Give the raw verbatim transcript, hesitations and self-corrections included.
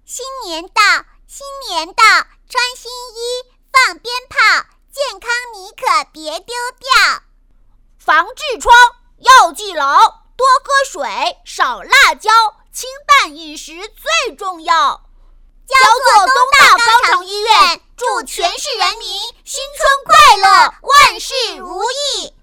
新年到，新年到，穿新衣，放鞭炮，健康你可别丢掉。 防痔疮要记牢，多喝水，少辣椒，清淡饮食最重要。 焦作东大肛肠医院祝全市人民新春快乐，万事如意。